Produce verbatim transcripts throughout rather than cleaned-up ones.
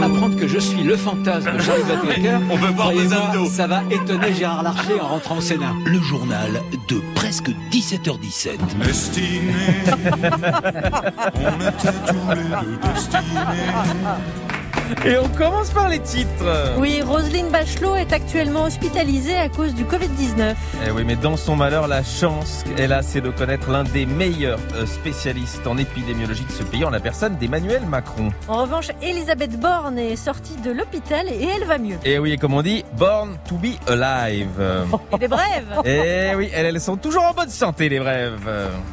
apprendre que je suis le fantasme de Charlie Baker. On veut voir des abdos. Ça va étonner Gérard Larcher en rentrant au Sénat. Le journal de presque dix-sept heures dix-sept. Destinés, on était tous les deux destinés. Et on commence par les titres. Oui, Roselyne Bachelot est actuellement hospitalisée à cause du covid dix-neuf. Eh oui, mais dans son malheur, la chance qu'elle a, c'est de connaître l'un des meilleurs spécialistes en épidémiologie de ce pays, en la personne d'Emmanuel Macron. En revanche, Elisabeth Borne est sortie de l'hôpital et elle va mieux. Et oui, comme on dit, born to be alive. Et des brèves. Et oui, elles, elles sont toujours en bonne santé, les brèves.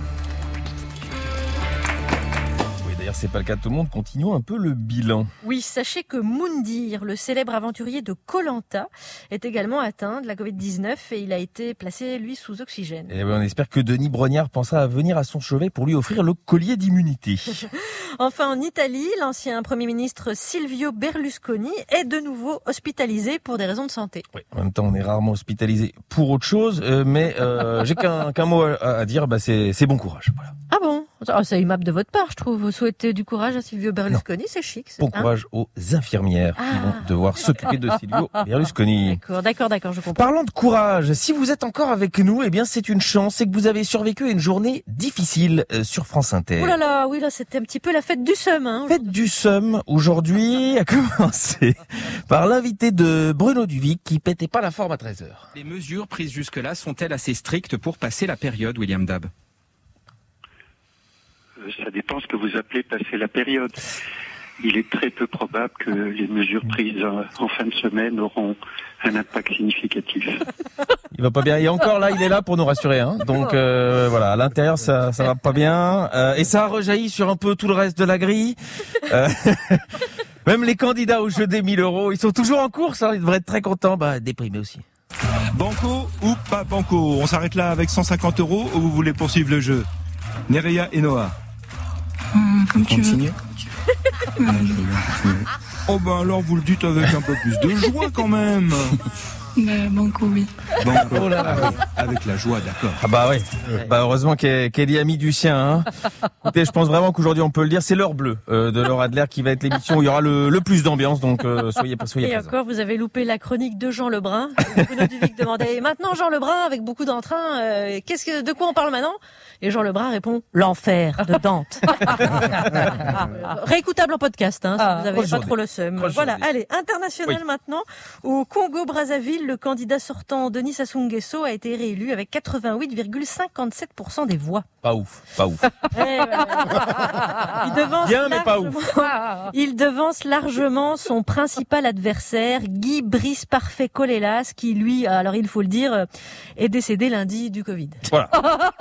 C'est pas le cas de tout le monde, continuons un peu le bilan. Oui, sachez que Moundir, le célèbre aventurier de Koh Lanta, est également atteint de la covid dix-neuf et il a été placé, lui, sous oxygène. Et on espère que Denis Brognard pensera à venir à son chevet pour lui offrir le collier d'immunité. Enfin, en Italie, l'ancien Premier ministre Silvio Berlusconi est de nouveau hospitalisé pour des raisons de santé. Oui, en même temps, on est rarement hospitalisé pour autre chose, euh, mais euh, j'ai qu'un, qu'un mot à, à dire, bah c'est, c'est bon courage. Voilà. Ah bon? Oh, c'est aimable de votre part, je trouve. Vous souhaitez du courage à Silvio Berlusconi, non. C'est chic. C'est, bon hein courage aux infirmières ah. qui vont devoir s'occuper de Silvio Berlusconi. D'accord, d'accord, d'accord, je comprends. Parlons de courage. Si vous êtes encore avec nous, eh bien c'est une chance, c'est que vous avez survécu à une journée difficile euh, sur France Inter. Oh là là, oui là, c'était un petit peu la fête du seum. Hein, fête du seum aujourd'hui a commencé par l'invité de Bruno Duvic qui pétait pas la forme à treize heures. Les mesures prises jusque-là sont-elles assez strictes pour passer la période, William Dab ? Ça dépend ce que vous appelez passer la période. Il est très peu probable que les mesures prises en fin de semaine auront un impact significatif. Il va pas bien. Et encore là, il est là pour nous rassurer. Hein. Donc euh, voilà, à l'intérieur, ça, ça va pas bien. Euh, et ça a rejailli sur un peu tout le reste de la grille. Euh, même les candidats au jeu des mille euros, ils sont toujours en course. Hein. Ils devraient être très contents. Bah, déprimés aussi. Banco ou pas banco? On s'arrête là avec cent cinquante euros ou vous voulez poursuivre le jeu? Nerea et Noah. Hum, comme tu veux. Oh ben alors vous le dites avec un peu plus de joie quand même. Ben, banco, oui. Banco, oh là là. Avec la joie, d'accord. Ah bah oui. Bah heureusement qu'Elie a mis du sien. Hein. Écoutez, je pense vraiment qu'aujourd'hui on peut le dire, c'est l'heure bleue euh, de Laura Adler qui va être l'émission où il y aura le, le plus d'ambiance. Donc euh, soyez pas soyez Et présents. encore, vous avez loupé la chronique de Jean Lebrun. Bruno Duvic demandait et maintenant Jean Lebrun avec beaucoup d'entrain. Euh, qu'est-ce que de quoi on parle maintenant? Et Jean Lebrun répond l'enfer de Dante. Réécoutable en podcast, hein, si vous avez pas trop le seum. Voilà, allez, international oui. Maintenant. Au Congo-Brazzaville, le candidat sortant Denis Sassou Nguesso a été réélu avec quatre-vingt-huit virgule cinquante-sept pour cent des voix. Pas ouf, pas ouf. Eh, voilà. Il devance bien, mais pas ouf. Il devance largement son principal adversaire, Guy Brice Parfait Colélas, qui lui, alors il faut le dire, est décédé lundi du Covid. Voilà.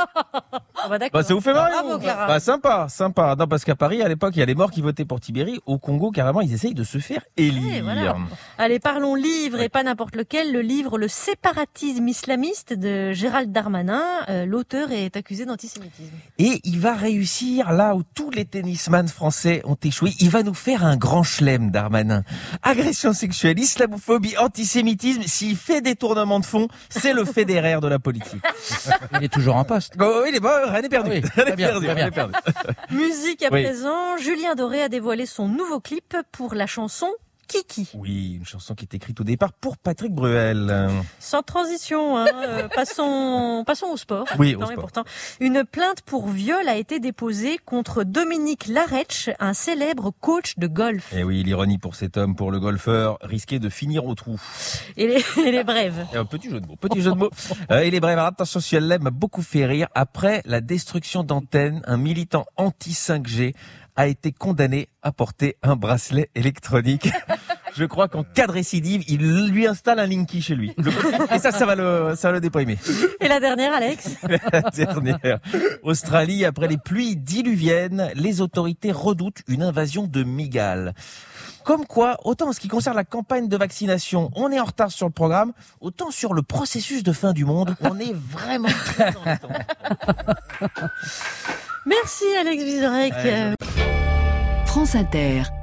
Bah, bah ça vous fait marrer. Bravo, Clara. Bah sympa, sympa. Non, parce qu'à Paris, à l'époque, il y a les morts qui votaient pour Tibéri. Au Congo, carrément, ils essayent de se faire élire. Ouais, voilà. Allez, parlons livre, ouais. Et pas n'importe lequel. Le livre Le séparatisme islamiste de Gérald Darmanin. Euh, l'auteur est accusé d'antisémitisme. Et il va réussir là où tous les tennisman français ont échoué. Il va nous faire un grand chelem, Darmanin. Agression sexuelle, islamophobie, antisémitisme. S'il fait des tournements de fond, c'est le Federer de la politique. Il est toujours en poste. Oh, il est bon, rien n'est perdu. Oui, rien n'est bien, perdu, bien. rien n'est perdu. Musique à oui. présent. Julien Doré a dévoilé son nouveau clip pour la chanson Kiki. Oui, une chanson qui est écrite au départ pour Patrick Bruel. Sans transition, hein, euh, passons, passons au sport. Oui, au non, sport. Pourtant, une plainte pour viol a été déposée contre Dominique Larech, un célèbre coach de golf. Et oui, l'ironie pour cet homme, pour le golfeur, risquait de finir au trou. Et les, et les brèves. Et un petit jeu de mots, petit jeu de mots. Euh, et les brèves, alors attention, si elle l'aime, m'a beaucoup fait rire. Après la destruction d'antennes, un militant anti cinq G a été condamné à porter un bracelet électronique. Je crois qu'en cas de récidive, il lui installe un Linky chez lui. Et ça, ça va le, ça va le déprimer. Et la dernière, Alex? La dernière. Australie, après les pluies diluviennes, les autorités redoutent une invasion de migales. Comme quoi, autant en ce qui concerne la campagne de vaccination, on est en retard sur le programme, autant sur le processus de fin du monde, on est vraiment très en retard. Merci Alex Vizorek. France Inter.